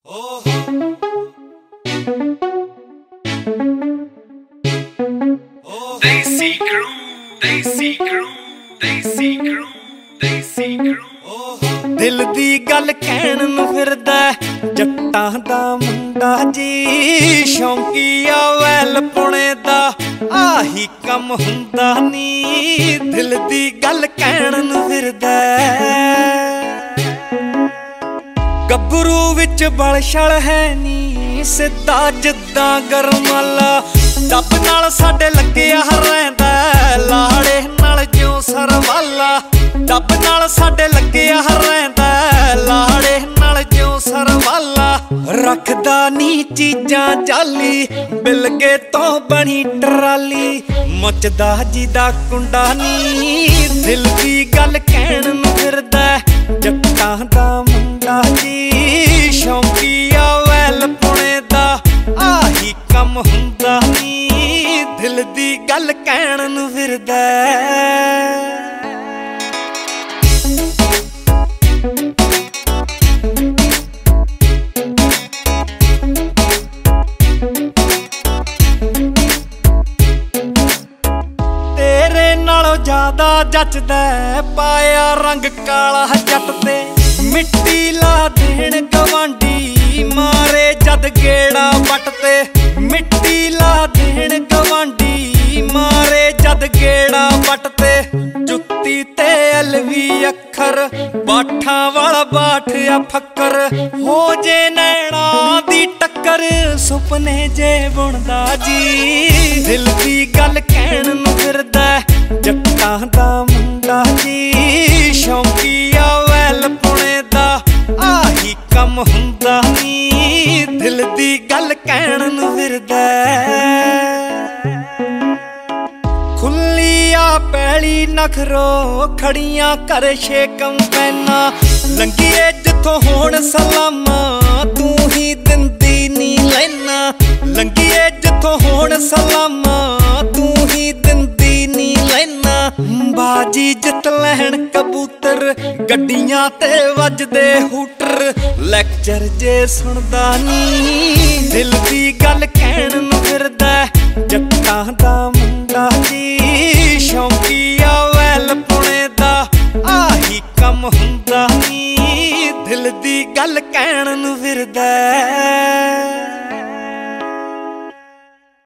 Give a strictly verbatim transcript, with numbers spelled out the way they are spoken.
Desi crew, Desi crew, Desi crew, Desi crew। दिल दी गल कहण नूं फिरदा जट्टां दा मुंडा जी, शौंकीआ वैल पुणे दा आही कम हुंदा नी। दिल दी गल कहण नूं फिरदा गब्बरू विच बल छल है नी, सिद्धा जिद्दां गरमाला। डब नाल साडे लग्गिआ रहिंदा लाड़े नाल ज्यों सरवाला। डब नाल साडे लग्गिआ रहिंदा लाड़े नाल ज्यों सरवाला। रखदा नी चीजां जाली बिलगे तो बनी टराली, मचदा जिदा कुंडा नी। दिल दी गल कहण नूं फिरदा जट्टां दा मुंडा जी, शौंकीआ वैल पुणे दा आही कम हुंदा नी। दिल दी गल कहण नूं फिरदा तेरे नालों ज्यादा जचदा पाया रंग काला जट ते। मिट्टी ला देण गवांडी मारे जद गेड़ा बट ते। मिट्टी ला देण गवांडी मारे जद गेड़ा बट ते। जुत्ती ते अलवी अखर बाठां वाला बाट आ फक्कर, हो जे नैना दी टक्कर सुपने जे बुणदा जी। दिल दी गल कहण नूं फिरदा जट्टां दा मुंडा जी, शौंकीआ वैल पुणे दा आही कम हुंदा नी। दिल दी गल कहण नूं फिरदा खुली आ पैली नखरो खड़ियां कर शेकम पैना। लंघीए जिथों होण सलामा तू ही दिंदी नी लैना। लंघीए जिथों होण सलामा तू ही दिंदी नी लैना। बाजी जित लैण कबूतर गड्डियां ते वजदे हूटर, लैक्चर जे सुनदा नी। दिल दी गल कहण नूं फिरदा जट्टां दा मुंडा जी, शौंकीआ वैल पुणे दा आही कम हुंदा नी। दिल दी गल कहण नूं फिरदा